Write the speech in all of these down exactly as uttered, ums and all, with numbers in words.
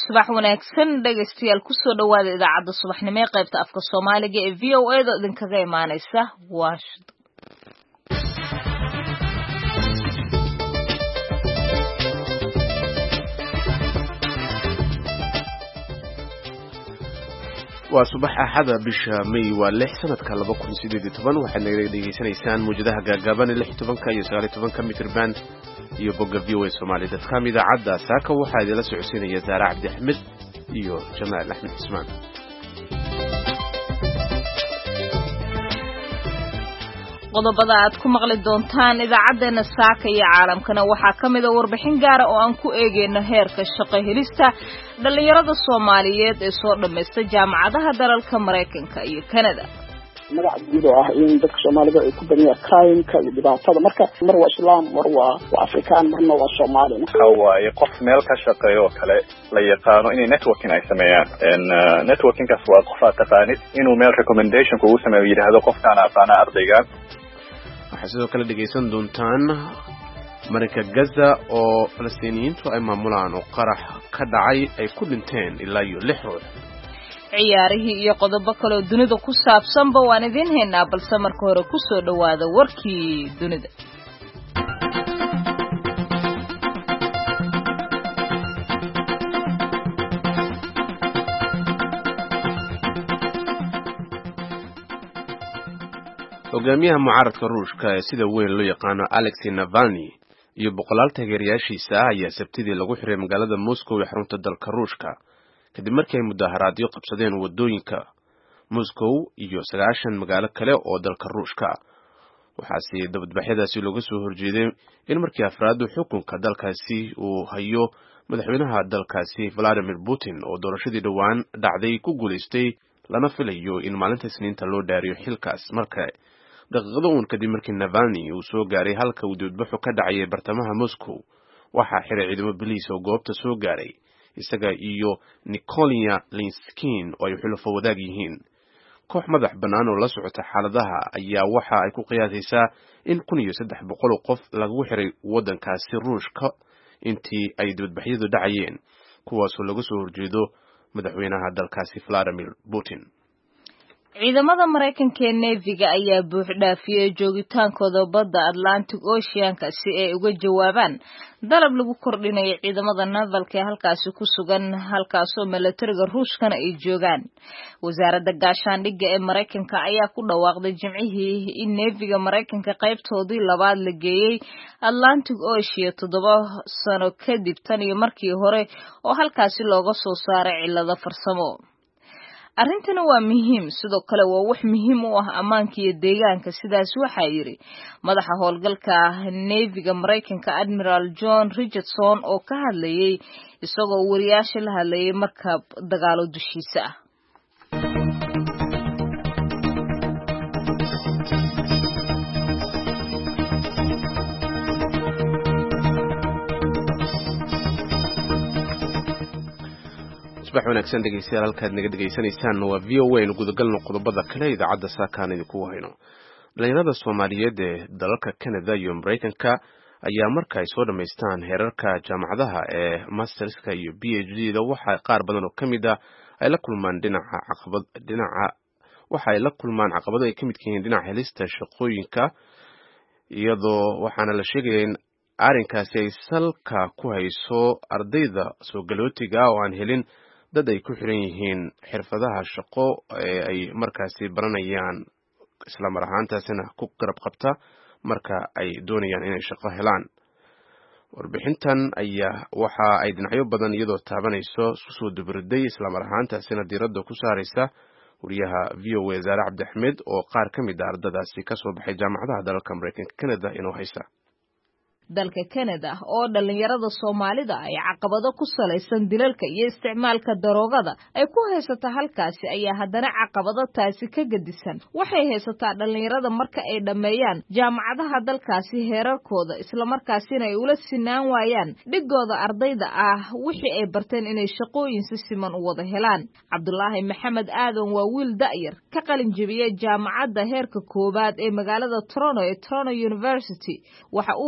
subax wanaagsan dhageystayaal ku soo dhawaada idaacadda subaxnimo ee qaybta afka Soomaaliga ee V O A da idinkaga imaanaysa Washington. waa subax axada bisha May waa lix sanadka laba kun iyo siddeed iyo toban waxaad naga dhageysanaysaan muujadaha gaagaaban lix iyo toban iyo sagaal iyo toban mitir band iyo bogga V O A Soomaali dadka idaacadda saaka waxaa idila socodsiinaya Zaara Cabdi Axmed iyo Jamaal Axmed Ismaan. qodobada aad ku maqli doontaan idaacadeena saaka iyo caalamkana waxaa kamid ah warbixin gaar ah oo aan ku eegeyno heerka shaqo helista dhalinyarada Soomaaliyeed ee soo dhameystay jaamacadaha dalalka Mareykanka iyo Canada. magac guud oo ah in dadka Soomaalida ay ku badiyaan crime-ka iyo dhibaatada marka mar waa Islaam mar waa Afrikaan marna waa Soomaali waxa waaye qof meel ka shaqeeyo kale la yaqaano in networking ay sameeyaan in networking kaas waa qof aad taqaanid inuu meel recommendation kugu sameeyo yiraahdo qofkaan aqaana ardaygan. waxaa sidoo kale dhegeysan doontaan marinka Gaza oo Falastiiniyiintu ay maamulaan oo qarax ka dhacay ay ku dhinteen ilaa iyo lix ruux. ciyaarihii iyo qodobo kale oo dunida ku saabsanba waan idin haynaa balse marka hore ku soo dhawaada warkii dunida. hogaamiyaha mucaaradka Ruushka ee sida weyn loo yaqaano Alexei Navalny iyo boqolaal taageerayaashiisa ah ayaa sabtidii lagu xiray magaalada Moscow ee xarunta dalka Ruushka kadib markii ay mudaharaadyo qabsadeen wadooyinka Moscow iyo sagaashan magaalo kale oo dalka Ruushka. waxaasi dabadbaxyadaasi looga soo horjeeday in markii afraadu xukunka dalkaasi uu hayo madaxweynaha dalkaasi Vladimir Putin oo doorashadii dhawaan dhacday ku guuleystay lana filayo in maalinta Isniinta loo dhaariyo xilkaas marka daqiiqado uun kadib markii Navalny uu soo gaaray halka uu dibadbaxu ka dhacay bartamaha Moscow waxaa xiray ciidamo biliis oo goobta soo gaaray isaga iyo Nikolia Linskin oo ay xulafo wadaag yihiin. koox madax bannaan oo la socota xaaladaha ayaa waxa ay ku qiyaasaysaa in kun iyo saddex boqol oo qof lagu xiray waddankaasi Ruushka intii ay dibadbaxyadu dhacayeen kuwaasoo laga soo horjeedo madaxweynaha dalkaasi Vladimir Putin. ciidamada Mareykanka ee Navy-ga ayaa buux dhaafiyay joogitaankooda badda Atlantic Ocean-ka si ay uga jawaabaan dalab lagu kordhinayo ciidamada navalka ee halkaasi ku sugan halkaasoo militariga Ruushkana ay joogaan. wasaaradda gaashaandhigga ee Mareykanka ayaa ku dhawaaqday Jimcihii in Navy-ga Mareykanka qaybtoodii labaad la geeyay Atlantic Ocean toddoba sano kadib tan iyo markii hore oo halkaasi looga soo saaray cilado farsamo. arrintana waa muhiim sidoo kale waa wax muhiim u ah ammaanka iyo deegaanka sidaas waxaa yiri madaxa howlgalka Navy-ga Mareykanka Admiral John Richardson oo ka hadlayay isagoo wariyaasha la hadlayay markab dagaalo dushiisa ah. subax wanaagsan dhegeystayaal halkaad naga dhageysanaysaan waa V O A inu gudagalno qodobada kale idaacadda saakaan idinku hayno. dhalinyarada Soomaaliyeed ee dalalka Canada iyo Mareykanka ayaa marka ay soo dhameystaan heerarka jaamacadaha ee masterska iyo P H D-da waxa qaar badan oo kamid ah ay la kulmaan dhinaca caqabad dhinaca waxa ay la kulmaan caqabado ay kamid yihiin dhinaca helista shaqooyinka iyadoo waxaana la sheegay in arrinkaasi ay salka ku hayso ardayda soo galootiga oo aan helin dad ay ku xiran yihiin xirfadaha shaqo ee ay markaasi baranayaan isla mar ahaantaasina ku garab qabta marka ay doonayaan inay shaqo helaan. warbixintan ayaa waxa ay dhinacyo badan iyadoo taabanayso isku soo dubriday isla mar ahaantaasina diiradda ku saaraysa wariyaha V O A Zaara Cabdi Axmed oo qaar ka mid ah ardadaasi ka soo baxay jaamacadaha dalalka Mareykanka Canada inuu haysa. dalka Canada oo dhalinyarada Soomaalida ay caqabado ku salaysan dilalka iyo isticmaalka daroogada ay ku haysato halkaasi ayaa haddana caqabado taasi ka gadisan waxay haysataa dhalinyarada marka ay dhameeyaan jaamacadaha dalkaasi heerarkooda isla markaasina ay ula sinaan waayaan dhigooda ardayda ah wixii ay barteen inay shaqooyin si siman u wada helaan. Cabdullaahi Maxamed Aadan waa wiil da'yar ka qalin jabiyay jaamacadda heerka koobaad ee magaalada Toronto ee Toronto University waxa uu bartay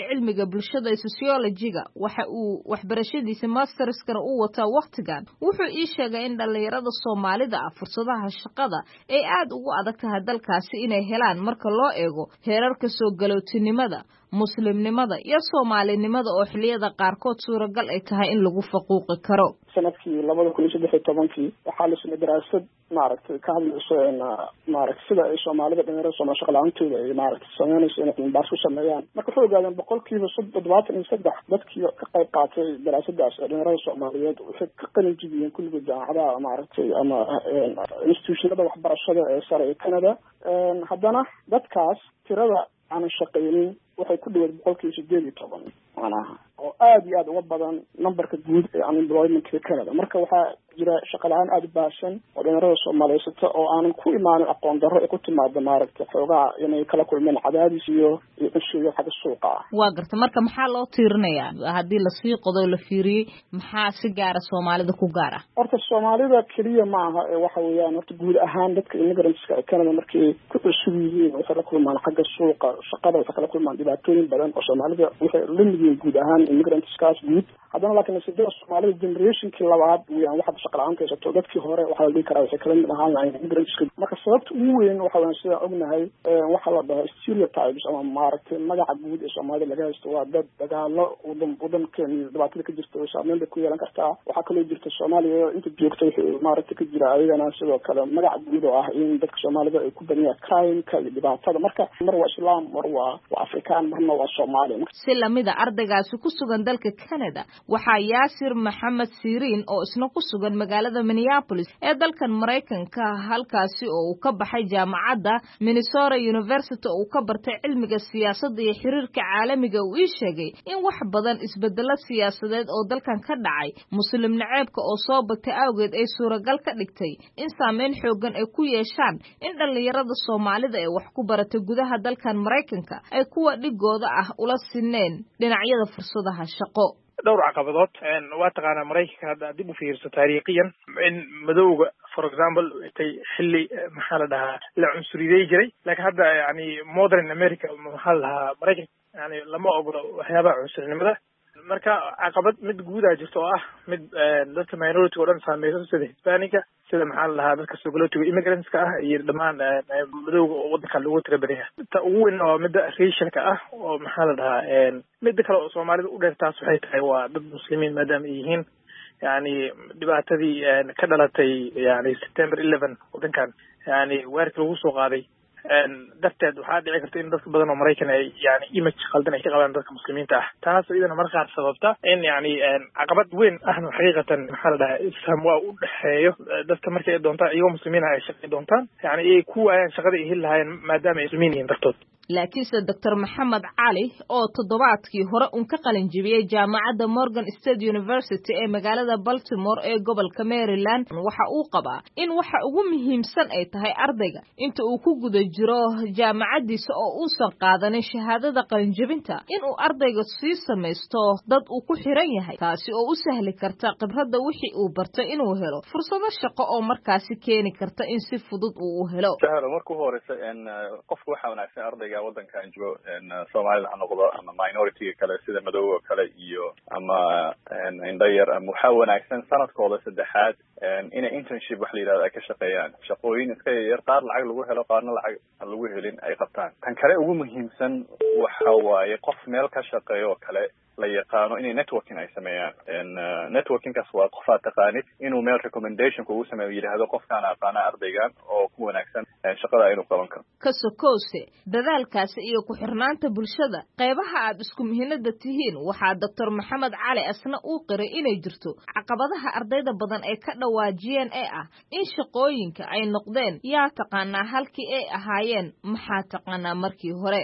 cilmiga bulshada sociology-ga waxa uu waxbarashadiisa masterskana u wataa waqtigan wuxuu ii sheegay in dhalinyarada Soomaalida ah fursadaha shaqada ay aad ugu adag tahay dalkaasi inay helaan marka loo eego heerarka soo galootinimada muslimnimada iyo Soomaalinimada oo xilliyada qaarkood suuragal ay tahay in lagu faquuqi karo sanadkii labada kun iyo saddex iyo tobankii waxaa la sameeyay daraasad maaragtay ka hadlayso in maaragtay sida ay Soomaalida dhalinyarada Soomaali shaqo la'aantooda ay maaragtay sameynayso inay baas ku sameeyaan marka wuxuu ogaadeen boqolkiiba toddobaatan iyo saddex dadkii ka qayb qaatay daraasadaas dhalinyarada Soomaaliyeed waxay ka qalin jibiyeen kulligood jaamacadaha maaragtay ama institutionada waxbarashada ee sare ee Canada haddana dadkaas tirada aan shaqeynin waxay ku dhawaad boqolkiiba sideed iyo toban macnaha oo aad iyo aad uga badan numberka guud ee unemployment-ka Canada marka waxaa jira shaqo la'aan aad u baahsan oo dhalinyarada Soomaaliyeed oo aanan ku imaanin aqoon darro ay ku timaado maaragtay xoogaa inay kala kulmeen cadaadis iyo ishiga xagga suuqa ah waa garta marka maxaa loo tiirinayaa haddii la sii qodo la fiiriyay maxaa si gaar ah Soomaalida ku gaar ah horta Soomaalida kaliya ma aha ee waxa weeyaan horta guud ahaan dadka immigrants-ka ee Canada markay ku cusub yihiin waxay la kulmaan xagga suuqa shaqada waxay kala kulmaan dhibaatooyin badan oo Soomaalida waxay la mid yihiin guud ahaan immigrants-kaas guud haddana laakiin sidoo Soomaalida generation-kii labaad weeyaan waxa shaqo la'aanta haysato dadkii hore waxa la dhihi karaa waxay kala mid ahaan lahayn immigrants-ka marka sababta ugu weyn waxa weeyaan sida ognahay waxa la dhaho stereotypes ama maaragtay magaca guud ee Soomaalida laga haysto waa dad dagaalo wadan wadankeena dhibaatada ka jirta oo saameyn bay ku yeelan kartaa waxaa kaloo jirta Soomaaliya inta joogta wixii maaragtay ka jira ayagana sidoo kale magaca guud oo ah in dadka Soomaalida ay ku baniyaan crime-ka iyo dhibaatada marka mar waa Islaam mar waa waa Afrikaan marna waa Soomaali si lamida ardaygaasi ku sugan dalka Canada waxaa Yaasir Maxamed Siriin oo isna ku sugan magaalada Minneapolis ee dalkan Mareykanka halkaasi oo uu ka baxay jaamacadda Minnesota University oo uu ka bartay cilmiga siyaasadda iyo xiriirka caalamiga uu ii sheegay in wax badan isbedelo siyaasadeed oo dalkan ka dhacay muslim naceebka oo soo batay awgeed ay suuragal ka dhigtay in saameyn xoogan ay ku yeeshaan in dhalinyarada Soomaalida ay wax ku baratay gudaha dalkan Mareykanka ay kuwa dhigooda ah ula sineen dhinacyada fursadaha shaqo dhowr caqabadood waa taqaanaa Mareykanka hadda dib u fiirso taariikhiyan in madowga for example intay xilli maxaa la dhahaa la cunsuriday jiray laakiin hadda yani modern America maxaa la dhahaa Mareykanka yani lama ogola waxyaabaha cunsurinimada marka caqabad mid guud ah jirto oo ah mid dadka minority oo dhan saameeyay sida Hispanic-ka sida maxaa la dhahaa dadka soo galootiga immigrants-ka ah iyo dhammaan madowga oo wadanka lagu tira badan yahay ta ugu weyn oo midda racial-ka ah oo maxaa la dhahaa midda kale oo Soomaalida u dheertaas waxay tahay waa dad muslimiin maadaama ay yihiin yani dhibaatadii ka dhalatay yani September eleven wadankan yani weerarkii lagu soo qaaday darteed waxaa dhici karta in dadka badan oo Mareykan ay yani image khaldan ay ka qabaan dadka muslimiinta ah taas iyadana marka qaar sababta in yani caqabad weyn ahna xaqiiqatan maxaa la dhahaa isfaham waa u dhaxeeyo dadka markay doontaan iyagoo muslimiin ah ay shaqay doontaan yani ay ku waayaan shaqada ay heli lahaayeen maadaama ay muslimiin yihiin dartood laakiinse Doctor Maxamed Cali oo toddobaadkii hore un ka qalin jibiyay jaamacadda Morgan State University ee magaalada Baltimore ee gobolka Maryland waxa uu qabaa in waxa ugu muhiimsan ay tahay ardayga inta uu ku guda jiro jaamacadiisa oo uu san qaadanin shahaadada qalin jibinta in uu ardayga sii samaysto dad uu ku xiran yahay taasi oo u sahli karta khibradda wixii uu bartay inuu helo fursado shaqo oo markaasi keeni karta in si fudud uu u helo markuu horeysa in qofku waxa wanaagsan ardayga wadankan joogo Soomaalida ha noqdo ama minority kale sida madowga kale iyo ama indhayar ama waxa wanaagsan sanadkooda saddexaad inay internship wax la yiraahdo ay ka shaqeeyaan shaqooyin iska yar qaar lacag lagu helo qaarna lacag aan lagu helin ay qabtaan tan kale ugu muhiimsan waxa waaye qof meel ka shaqeeyo kale la yaqaano inay networking ay sameeyaan networking-kaas waa qof aad taqaanid inuu meel recommendation kugu sameeyo yidhaahdo qofkaan aqaana ardaygan oo ku wanaagsan shaqada inuu qaban karo ka sokowse dadaalkaasi iyo ku xirnaanta bulshada qaybaha aad isku muhiimada tihiin waxaa Doctor Maxamed Cali asna uu qiray inay jirto caqabadaha ardayda badan ay ka dhawaajiyeen ee ah in shaqooyinka ay noqdeen yaa taqaanaa halkii ay ahaayeen maxaa taqaanaa markii hore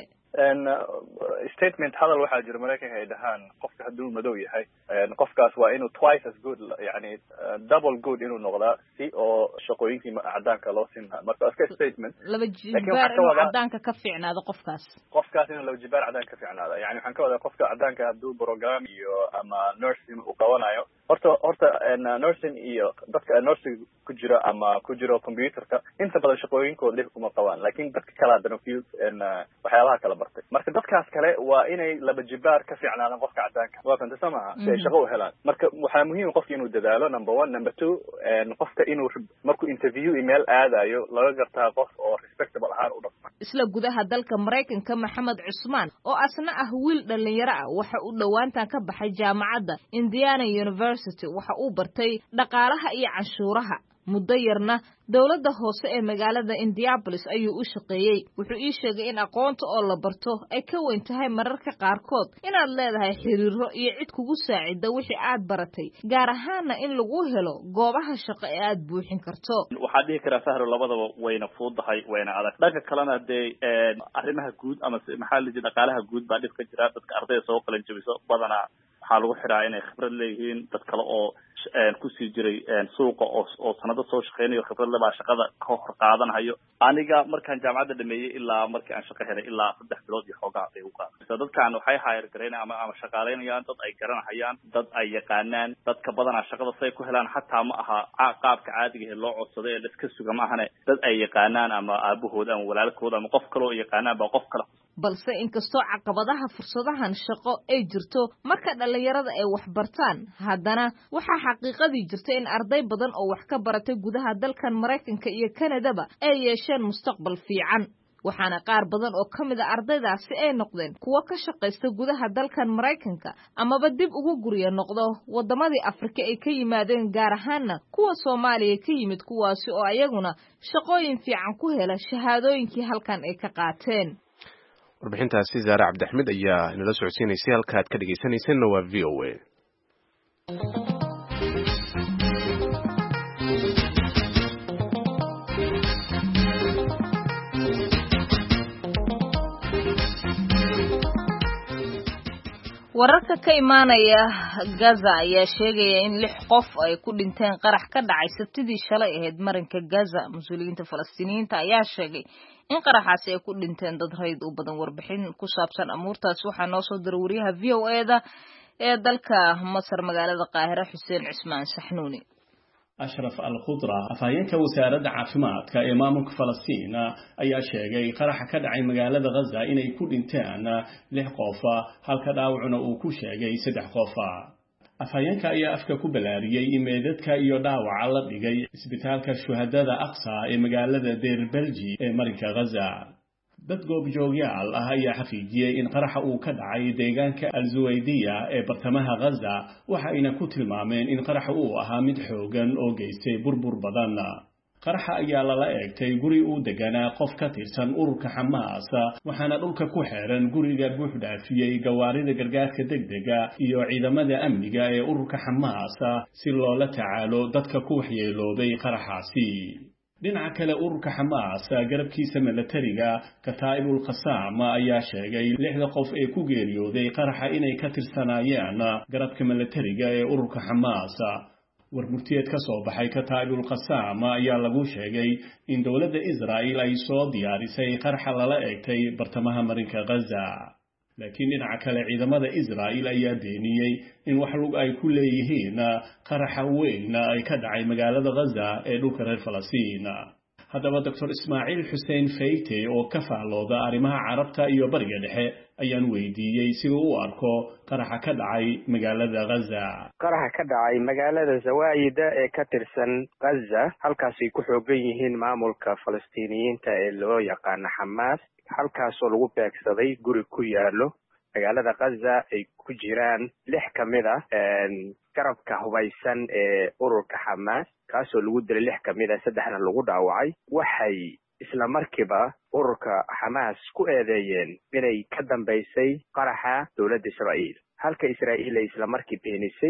statement hadal waxaa jira Mareykanka ay dhahaan qofka hadduu madow yahay qofkaas waa inuu twice as good yani double good inuu noqdaa si oo shaqooyinkii cadaanka loo siin lahaa marka iska statement laba jibaar inuu cadaanka ka fiicnaado qofkaas qofkaas inuu laba jibaar cadaanka ka fiicnaado yani waxaan ka wadaa qofka cadaanka hadduu program iyo ama nursing uu qabanayo horta horta nursing iyo dadka nursing ku jira ama ku jiro computerka inta badan shaqooyinkooda dhib kuma qabaan laakiin dadka kale hadana field waxyaabaha kala bartay marka dadkaas kale waa inay laba jibaar ka fiicnaadaan qofka cadaanka waa fanta samaha si ay shaqo u helaan marka waxaa muhiim qofka inuu dadaalo number one number two qofka inuu markuu interview email aadayo laga gartaa qof oo respectable ahaan u dhaqma isla gudaha dalka Mareykanka Maxamed Cusmaan oo asna ah wiil dhalinyaro ah waxa uu dhawaantan ka baxay jaamacadda Indiana University waxa uu bartay dhaqaalaha iyo canshuuraha muddo yarna dawladda hoose ee magaalada Indianapolis ayuu u shaqeeyay wuxuu ii sheegay in aqoonta oo la barto ay ka weyn tahay mararka qaarkood inaad leedahay xiriiro iyo cid kugu saacida wixii aad baratay gaar ahaanna in lagu helo goobaha shaqo ee aad buuxin karto waxaa dhihi karaa sahro labadaba wayna fuudahay wayna adag dhanka kalena dee arrimaha guud ama maxaa la yidhi dhaqaalaha guud baa dhib ka jira dadka ardayda soo qalan jabiso badanaa waxaa lagu xiraa inay khibrad leeyihiin dad kale oo kusii jiray suuqa oo oo sanado soo shaqeynayo khibrad leh baa shaqada ka hor qaadanayo aniga markaan jaamacadda dhameeyay ilaa markii aan shaqo helay ilaa saddex bilood iyo xoogaa ay u qaaday dadkan waxay hire gareynayaan ama ama shaqaaleynayaan dad ay garanayaan dad ay yaqaanaan dadka badanaa shaqada say ku helaan xataa ma aha qaabka caadiga ee loo codsado ee iska suga ma ahane dad ay yaqaanaan ama aabahooda ama walaalkooda ama qof kale oo yaqaanaan baa qof kale balse inkastoo caqabadaha fursadahan shaqo ay jirto marka dhalinyarada ay wax bartaan haddana waxaa xaqiiqadii jirta in arday badan oo wax ka baratay gudaha dalkan Mareykanka iyo Kanadaba ay yeesheen mustaqbal fiican waxaana qaar badan oo kamid ah ardaydaasi ay noqdeen kuwa ka shaqeysta gudaha dalkan Mareykanka amaba dib ugu guriya noqdo wadamadii Afrika ay ka yimaadeen gaar ahaan kuwa Soomaaliya ka yimid kuwaasi oo ayaguna shaqooyin fiican ku hela shahaadooyinkii halkan ay ka qaateen warbixintaasi Zaare Cabdixmed ayaa inala socodsiinaysay halka aad ka dhageysaneyseen waa V O A wararka ka imaanaya Gaza ayaa sheegaya in lix qof ay ku dhinteen qarax ka dhacay Sabtidii shalay ahayd marinka Gaza mas'uuliyiinta Falastiiniyiinta ayaa sheegay in qaraxaasi ay ku dhinteen dad rayid u badan warbixin ku saabsan amuurtaas waxaa noo soo diray wariyaha V O A da ee dalka Masar magaalada Qaahira Xuseen Cismaan Saxnuuni أشرف الخضرة أفاينك وسارة عافمات كإمام فلسطين أي شيء قرح كدعي مجال غزة إن يكون إنتان له قفا هل كداوعنا أوكو شيء سدح قفا أفاينك أي أفكا كبلاري إمادتك يداوع على دقي إسبتالك الشهداء أقصى مجال دير بلجي مريك غزة dad goobjoogyaal ah ayaa xaqiijiyay in qaraxa uu ka dhacay deegaanka Al-Zuwaydiya ee bartamaha Gaza waxa ayna ku tilmaameen in qaraxa uu ahaa mid xoogan oo geystay burbur badan qaraxa ayaa lala eegtay guri uu deganaa qof ka tirsan ururka Xamaas waxaana dhulka ku xeeran guriga buux dhaafiyay gawaarida gargaarka degdega iyo ciidamada amniga ee ururka Xamaas si loola tacaalo dadka ku waxyeeloobay qaraxaasi dhinaca kale ururka Xamaas garabkiisa milatariga Kataibul Qassam ayaa sheegay lixda qof ee ku geeriyooday qaraxa inay ka tirsanaayeen garabka milatariga ee ururka Xamaas warmurtiyeed ka soo baxay Kataibul Qassam ayaa lagu sheegay in dawladda Israa'iil ay soo diyaarisay qaraxa lala eegtay bartamaha marinka Gaza laakiin dhinaca kale ciidamada Israa'iil ayaa beeniyay in wax lug ay ku leeyihiin qaraxa weyn ay ka dhacay magaalada Gaza ee dhulka reer Falastiin haddaba Doctor Ismaaciil Xuseen Fayte oo ka faalooda arrimaha carabta iyo bariga dhexe ayaan weydiiyay sida uu arko qaraxa ka dhacay magaalada Gaza qaraxa ka dhacay magaalada Zawaayida ee ka tirsan Gaza halkaas ay ku xoogan yihiin maamulka Falastiiniyiinta ee loo yaqaan Xamaas halkaas oo lagu beegsaday guri ku yaalo magaalada Gaza ay ku jiraan lix kamid ah garabka hubaysan ee ururka Xamaas kaasoo lagu dilay lix kamid ah saddexna lagu dhaawacay waxay isla markiiba ururka Xamaas ku eedeeyeen inay ka dambeysay qaraxa dawladda Israa'iil halka Israa'iil ay isla markii beenisay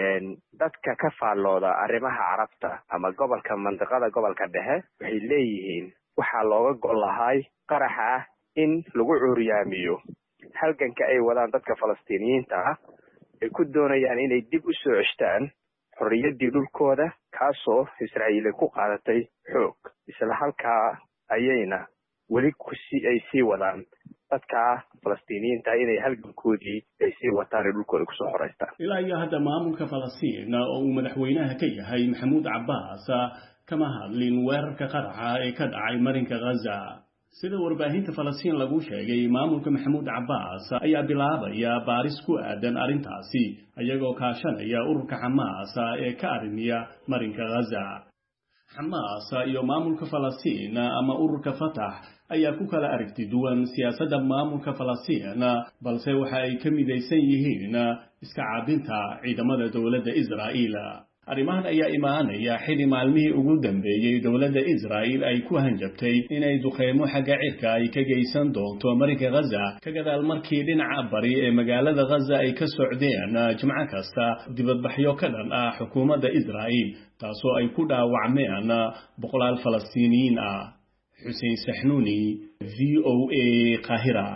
dadka ka faalooda arrimaha carabta ama gobolka mantiqada gobolka dhexe waxay leeyihiin waxaa looga gol lahay qaraxa in lagu cuuriyaamiyo halganka ay wadaan dadka Falastiiniyiinta ah ay ku doonayaan inay dib u soo ceshtaan xorriyaddii dhulkooda kaasoo Israa'iil ku qaadatay xoog isla halkaa ayayna weli ku sii ay sii wadaan dadka falastiiniyiinta inay halgankoodii ay sii wataan ee dhulkooda kusoo xoreystaan. ilaa iyo hadda maamulka falastiin oo uu madaxweynaha ka yahay maxamuud cabbaas kama hadlin weerarka qaraxa ee ka dhacay marinka Gaza. sida warbaahinta falastiin lagu sheegay maamulka maxamuud cabbaas ayaa bilaabaya baaris ku aadan arrintaasi ayagoo kaashanaya ururka Xamaas ee ka arrimiya marinka Gaza. Xamaas iyo maamulka falastiin ama ururka Fatah ayaa ku kala aragti duwan siyaasadda maamulka falastiin balse waxa ay ka midaysan yihiin iska caabinta ciidamada dowladda Israa'iil. arrimahan ayaa imaanaya xili maalmihii ugu dambeeyay dowladda Israa'iil ay ku hanjabtay inay duqeymo xagga cirka ay ka geysan doonto marinka Gaza ka gadaal markii dhinaca bari ee magaalada Gaza ay ka socdeen jimco kasta dibadbaxyo ka dhan ah xukuumadda Israa'iil taasoo ay ku dhaawacmeen boqolaal Falastiiniyiin ah. Xuseen Saxnuuni, V O A, Qaahira.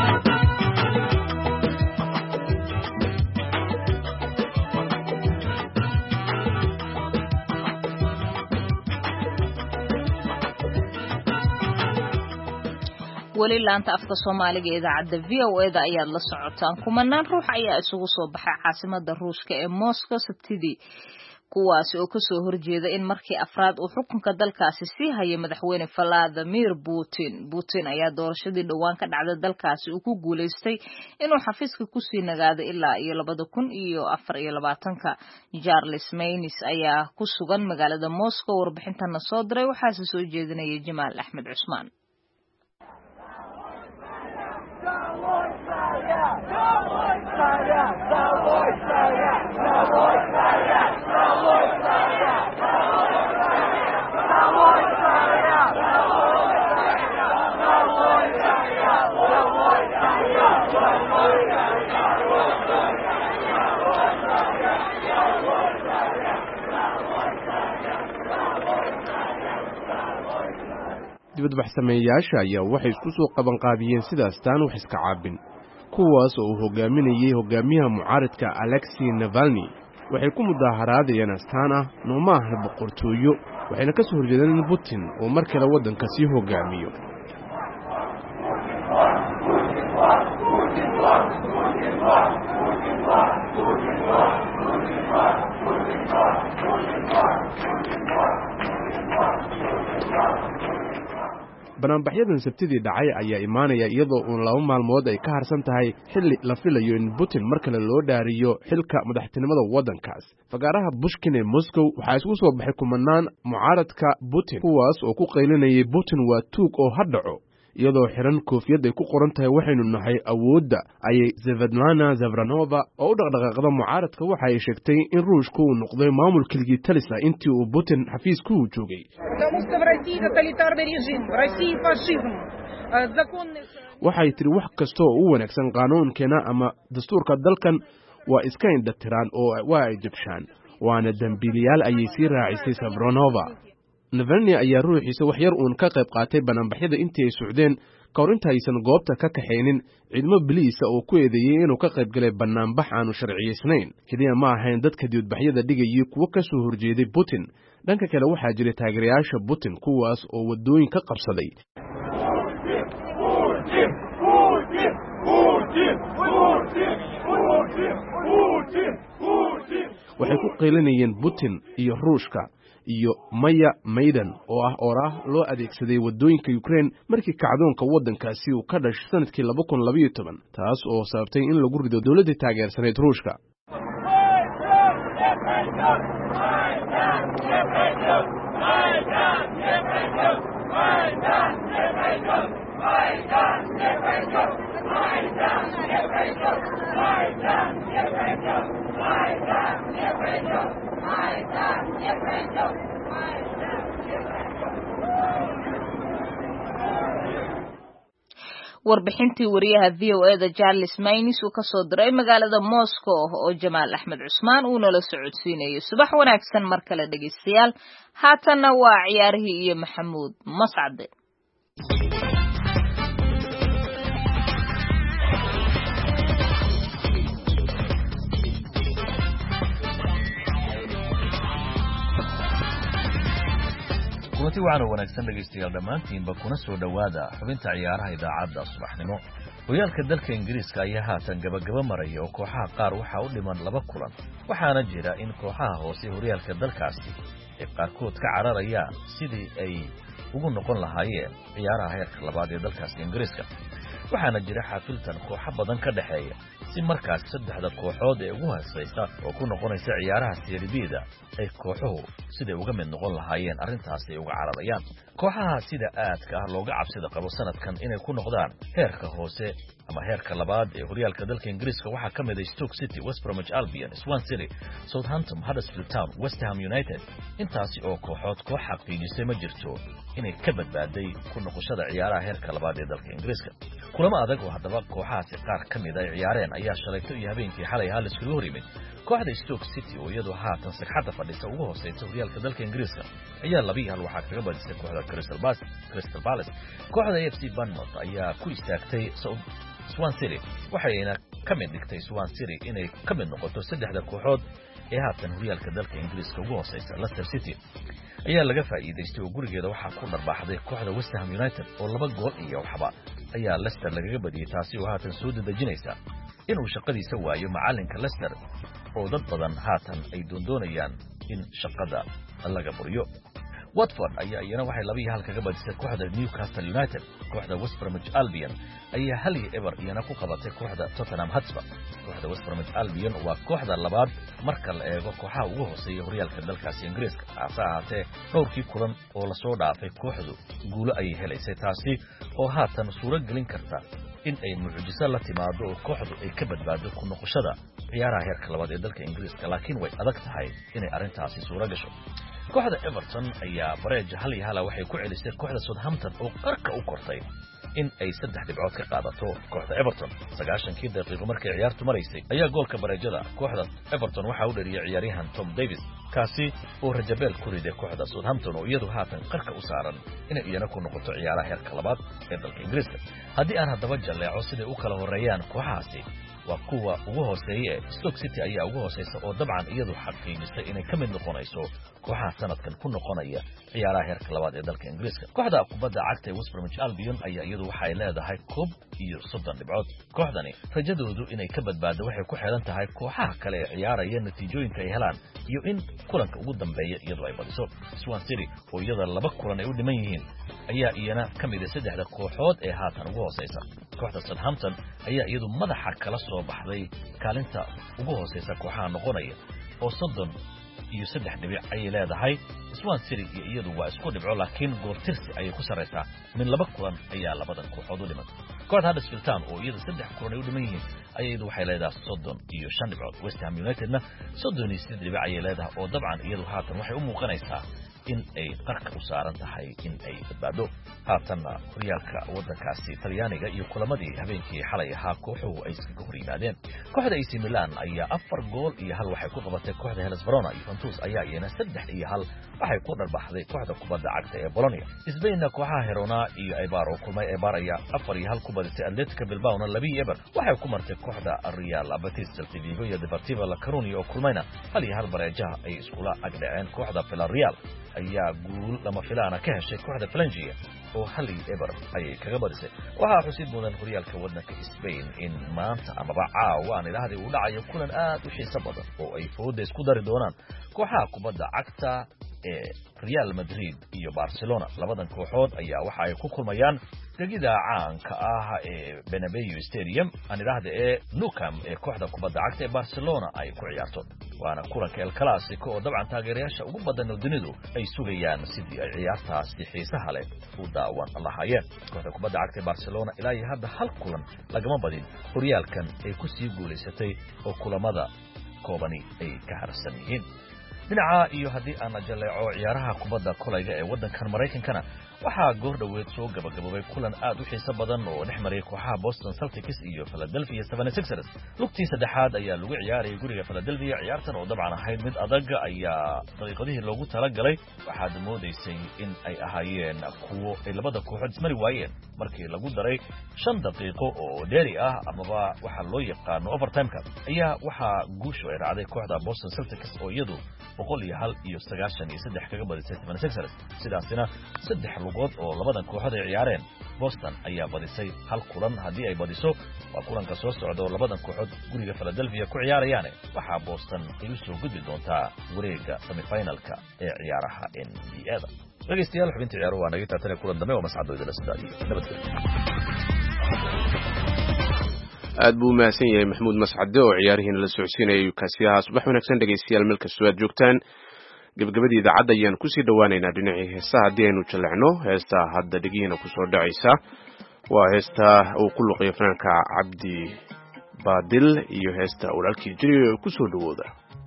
weli laanta afka Soomaaliga idaacadda V O A da ayaad la socotaan. kumanaan ruux ayaa isugu soo baxay caasimadda Ruushka ee Moscow sabtidii kuwaas oo ka soo horjeeda in markii afraad uu xukunka dalkaasi sii hayay madaxweyne Vladimir Putin. Putin ayaa doorashadii dhawaan ka dhacday dalkaasi uu ku guuleystay inuu xafiiska ku sii nagaado ilaa iyo labada kun iyo afar iyo labaatanka. Charles Maynis ayaa ku sugan magaalada Moscow warbixintana soo diray waxaase soo jeedinaya Jamaal Axmed Cusmaan. dibadbaxsameeyaasha ayaa waxay isku soo qaban qaabiyeen sidaas taan wax iska caabin kuwaas oo hogaaminayay hogaamiyaha mucaaradka Alexei Navalny waxay ku mudaharaadayeen astaan ah noomaha boqortooyo waxayna ka soo horjeedeen Putin oo mar kale wadanka sii hogaamiyo. banaanbaxyadan sabtidii dhacay ayaa imaanaya iyadoo uun laba maalmood ay ka harsan tahay xilli la filayo in Putin mar kale loo dhaariyo xilka madaxtinimada waddankaas. fagaaraha Pushkin ee Moscow waxaa isugu soo baxay kumanaan mucaaradka Putin kuwaas oo ku qaylinayay Putin waa tuug oo ha dhaco iyadoo xiran koofiyad ay ku qoran tahay waxaynu nahay awoodda ayay Svetlana Zavranova oo u dhaqdhaqaaqda mucaaradka waxa ay sheegtay in Ruushku uu noqday maamul keligii talisa intii uu Putin xafiiska u joogay. waxay tiri wax kasta oo u wanaagsan qaanuunkeena ama dastuurka dalkan waa iska indhatiraan oo waa ay jabshaan waana dambiilayaal ayay sii raacisay Zavranova. Navalny ayaa ruuxiisa wax yar uun ka qayb qaatay banaanbaxyada intii ay socdeen ka hor inta aysan goobta ka kaxaynin ciidamo biliisa oo ku eedeeyay inuu ka qayb galay banaanbax aanu sharciyeysnayn. kaliya ma ahayn dadka dibadbaxyada dhigayay kuwo ka soo horjeeday Putin. dhanka kale waxaa jiray taageerayaasha Putin kuwaas oo wadooyin ka qabsaday. waxay ku qaylinayeen Putin iyo Ruushka iyo Maya Maidan oo ah oraah loo adeegsaday wadooyinka Ukraine markii kacdoonka wadankaasi uu ka dhashay sanadkii laba kun laba iyo toban taas oo sababtay in lagu rido dawladda taageersaneyd Ruushka. warbixintii wariyaha V O A da Charles Maynis uu ka soo diray magaalada Moscow oo Jamaal Axmed Cusmaan uu nala socodsiinayay. subax wanaagsan mar kale dhageystayaal. haatana waa ciyaarihii iyo Maxamuud Mascade. kulanti waxaan wanaagsan dhageystayaal dhammaantiinba kuna soo dhawaada xubinta ciyaaraha idaacadda subaxnimo. horyaalka dalka Ingiriiska ayaa haatan gabagaba maraya oo kooxaha qaar waxa u dhiman laba kulan waxaana jira in kooxaha hoose horyaalka dalkaasi ay qaarkood ka cararayaan sidii ay ugu noqon lahaayeen ciyaaraha heerka labaad ee dalkaasi Ingiriiska waxaana jira xafiltan kooxo badan ka dhaxeeya si markaas saddexda kooxood ee ugu hooseysa oo ku noqonaysa ciyaaraha Serie B-da ay kooxuhu sida uga mid noqon lahaayeen arrintaas ay uga cararayaan kooxaha sida aadka ah looga cabsida qabo sanadkan inay ku noqdaan heerka hoose ama heerka labaad ee horyaalka dalka Ingiriiska waxaa ka mid ah Stoke City, West Bromwich Albion, Swansea City, Southampton, Huddersfield Town, West Ham United intaasi oo kooxood koox xaqiijisay ma jirto inay ka badbaaday ku noqoshada ciyaaraha heerka labaad ee dalka Ingiriiska kulamo adag oo haddaba kooxahaasi qaar ka mid ay ciyaareen ayaa shalayto iyo habeenkii xalay hal isku horimid kooxda Stoke City oo iyadu haatan sagxadda fadhisa ugu hooseysa horyaalka dalka Ingiriiska ayaa laba iyo hal waxa kaga badisay kooxda Crystal Palace Crystal Palace kooxda A F C Bournemouth ayaa ku istaagtay Swansea City waxayna ka mid dhigtay Swansea City inay ka mid noqoto saddexda kooxood ee haatan horyaalka dalka Ingiriiska ugu hooseysa Leicester City ayaa laga faa'iideystay oo gurigeeda waxa ku dharbaxday kooxda West Ham United oo laba gool iyo waxba ayaa Leicester lagaga badiyay taasi oo haatan soo dadajinaysa inuu shaqadiisa waayo macalinka Leicester oo dad badan haatan ay doondoonayaan in shaqada laga buriyo Watford ayaa iyana waxay laba iyo hal kaga badisay kooxda Newcastle United kooxda West Bromwich Albion ayaa hal iyo eber iyana ku qabatay kooxda Tottenham Hotspur kooxda West Bromwich Albion waa kooxda labaad marka la eego kooxaha ugu hooseeya horyaalka dalkaasi Ingiriiska hase ahaatee dhowrkii kulan oo la soo dhaafay kooxdu guulo ay helaysay taasi oo haatan suuro gelin karta in ay mucjiso la timaado oo kooxdu ay ka badbaado ku noqoshada ciyaaraha heerka labaad ee dalka Ingiriiska laakiin way adag tahay inay arrintaasi suuro gasho kooxda Everton ayaa bareej hal iyo hal waxay ku celisay kooxda Southampton oo qarka u kortay in ay saddex dhibcood ka qaadato kooxda Everton sagaashankii daqiiqo markay ciyaartu maraysay ayaa goolka bareejada kooxda Everton waxa uu dhaliyay ciyaaryahan Tom Davies kaasi oo rajabeel ku riday kooxda Southampton oo iyadu haatan qarka u saaran inay iyana ku noqoto ciyaaraha heerka labaad ee dalka Ingiriiska haddii aan haddaba jaleeco siday u kala horeeyaan kooxahaasi waa kuwa ugu hooseeya Stoke City ayaa ugu hooseysa oo dabcan iyadu xaqiijisay inay ka mid noqonayso kooxaha sanadkan ku noqonaya ciyaaraha heerka labaad ee dalka Ingiriiska kooxda kubadda cagta ee West Bromwich Albion ayaa iyadu waxay leedahay koob iyo soddon dhibcood kooxdani rajadoodu inay ka badbaado waxay ku xeelan tahay kooxaha kale ee ciyaaraya natiijooyinka ay helaan iyo in kulanka ugu dambeeya iyadu ay badiso Swansea City oo iyada laba kulan ay u dhiman yihiin ayaa iyana ka mid ah saddexda kooxood ee haatan ugu hooseysa kooxda Southampton ayaa iyadu madaxa kala soo baxday kaalinta ugu hooseysa kooxaha noqonaya oo soddon iyo saddex dhibic ay leedahay Swansea City iyo iyadu waa isku dhibco laakiin gool tirsi ay ku sareysaa min laba kulan ayaa labadan kooxood u dhiman kooxda Huddersfield Town oo iyadu saddex kulan ay u dhiman yihiin ayadu waxay leedahay soddon iyo shan dhibcood West Ham Unitedna soddon iyo siddeed dhibic ay leedahay oo dabcan iyadu haatan waxay u muuqanaysaa in ay qarka u saaran tahay in ay badbaado haatanna horyaalka waddankaasi Talyaaniga iyo kulamadii habeenkii xalay ahaa kooxuhu ay iskaga hor yimaadeen kooxda A C Milan ayaa afar gool iyo hal waxay ku qabatay kooxda Hellas Verona Juventus ayaa iyana saddex iyo hal waxay ku dharbaxday kooxda kubadda cagta ee Bologna Spainna kooxaha Girona iyo Eibar oo kulmay Eibar ayaa afar iyo hal ku badisay Atletico Bilbao laba iyo eber waxay ku martay kooxda Real Betis Celta Vigo iyo Deportivo La Coruña oo kulmayna hal iyo hal bareejaha ay iskula agdhaceen kooxda Villarreal ayaa guul lama filaana ka heshay kooxda Valencia oo hal iyo eber ay kaga badisay waxa xusid mudan horyaalka waddanka Spain in maanta amaba caawa aan ilaahay u dhacayo kulan aad u xiiso badan oo ay fooda isku dari doonaan kooxaha kubadda cagta ee Real Madrid iyo Barcelona labadan kooxood ayaa waxa ay ku kulmayaan gegida caanka ah ee Bernabeu Stadium aan ilaahay ee Nou Camp ee kooxda kubadda cagta ee Barcelona ay ku ciyaarto waana kulanka El Clasico oo dabcan taageerayaasha ugu badan dunidu ay sugayaan sidii ay ciyaartaasi xiisaha leh u daawan lahaayeen kooxda kubadda cagta ee Barcelona ilaa iyo hadda hal kulan lagama badin horyaalkan ay ku sii guuleysatay oo kulamada koobani ay ka harsan yihiin dhinaca iyo haddii aan jaleeco ciyaaraha kubadda kolayga ee waddankan Mareykankana waxaa goor dhaweed soo gabagabay kulan aad u xiiso badan oo dhex maray kooxaha Boston Celtics iyo Philadelphia seventy-sixers lugtii saddexaad ayaa lagu ciyaarayay guriga Philadelphia ciyaartan oo dabcan ahayd mid adag ayaa daqiiqadihii loogu talagalay waxaad moodaysay in ay ahaayeen kuwo ay labada kooxood ismari waayeen markii lagu daray shan daqiiqo oo dheeri ah amaba waxa loo yaqaan overtime-ka ayaa waxa guushu ay raacday kooxda Boston Celtics oo iyadu boqol iyo hal iyo sagaashan iyo saddex kaga badisay seventy-sixers sidaasina saddex lugood oo labadan kooxood ay ciyaareen Boston ayaa badisay hal kulan haddii ay badiso waa kulanka soo socda oo labadan kooxood guriga Philadelphia ku ciyaarayaan waxaa Boston ay u soo gudbi doontaa wareegga semifinalka ee ciyaaraha N B A-da dhageystayaal xubinta ciyaaruhu waa naga taatane kulan dambe oo mascado idin sidaadiyo nabadgelyo aad buu mahadsan yahay Maxamuud Mascade oo ciyaarihiina la socodsiinayay kaasiyaha subax wanaagsan dhageystayaal meel kasta aad joogtaan gabagabadii idaacadda ayaan kusii dhawaaneynaa dhinacii heesaha haddii aynu jaleecno heestaa hadda dhegihiina kusoo dhacaysa waa heestaa uu ku luqeeyo fanaanka Cabdi Baadil iyo heesta walaalkii jiri kusoo dhawooda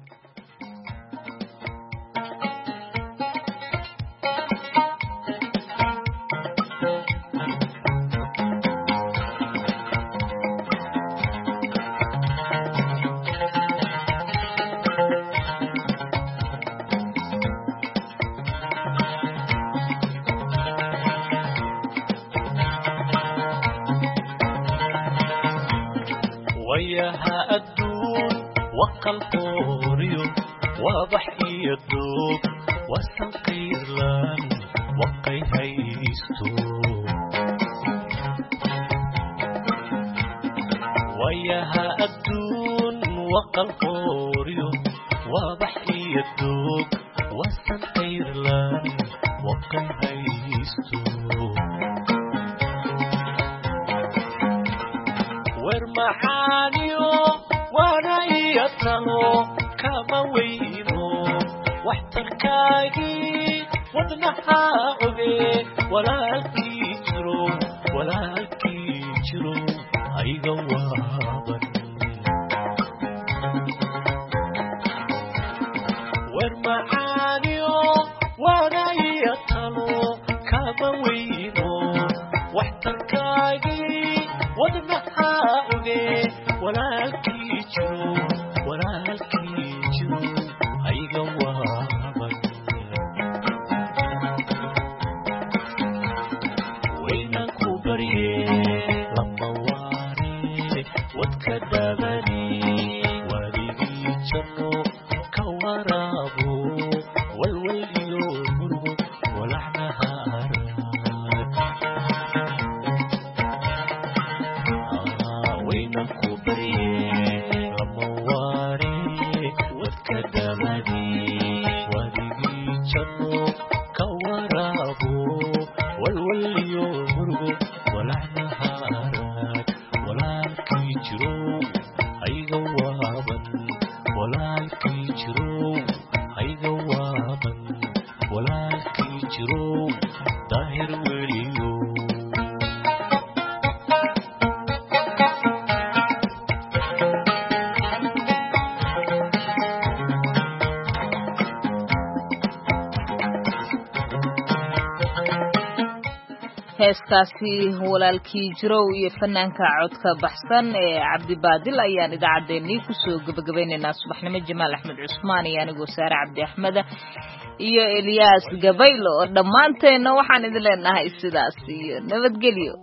heestaasi walaalkii jirow iyo fanaanka codka baxsan ee Cabdi Baadil ayaan idaacadeennii kusoo gabagabaynaynaa subaxnimo Jamaal Axmed Cusmaan iyo anigoo Saare Cabdi Axmed iyo Elias Gabaylo oo dhammaanteena waxaan idin leenahay sidaas iyo nabadgelyo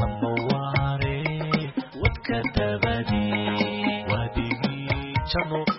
Chamo